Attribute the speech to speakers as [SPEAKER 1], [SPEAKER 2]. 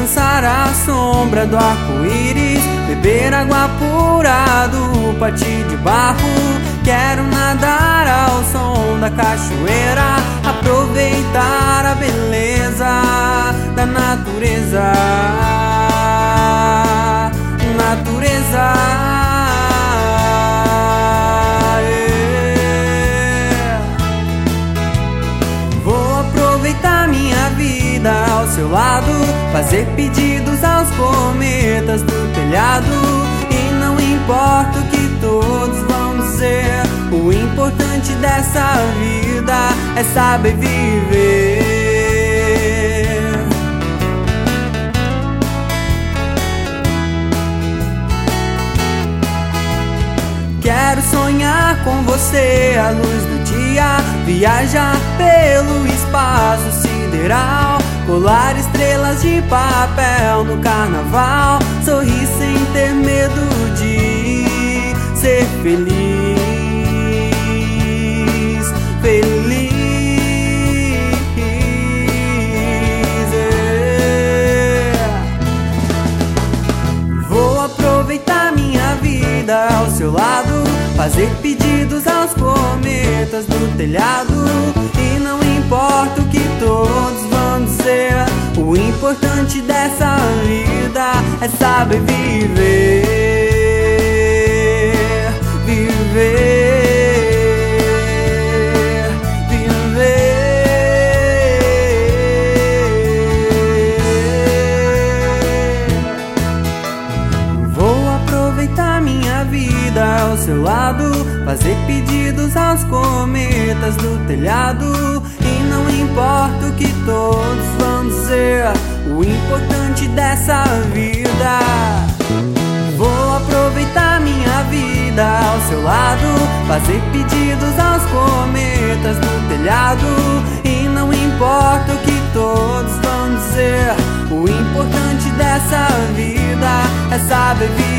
[SPEAKER 1] descansar à sombra do arco-íris, beber água pura do pati de barro. Quero nadar ao som da cachoeira, aproveitar a beleza da natureza. Vou aproveitar minha vida ao seu lado, fazer pedidos aos cometas do telhado. E não importa o que todos vão dizer, o importante dessa vida é saber viver. Quero sonhar com você à luz do dia, viajar pelo espaço sideral, colar estrelas de papel no carnaval, sorrir sem ter medo de ser feliz, feliz. Vou aproveitar minha vida ao seu lado, fazer pedidos aos cometas do telhado. E não importa o que todos vão dizer, o importante dessa vida é saber viver, viver, viver. Vou aproveitar minha vida ao seu lado, fazer pedidos aos cometas do telhado. E não importa o que todos vão dizer, o importante dessa vida. Vou aproveitar minha vida ao seu lado, fazer pedidos aos cometas do telhado. E não importa o que todos vão dizer, o importante dessa vida é saber viver.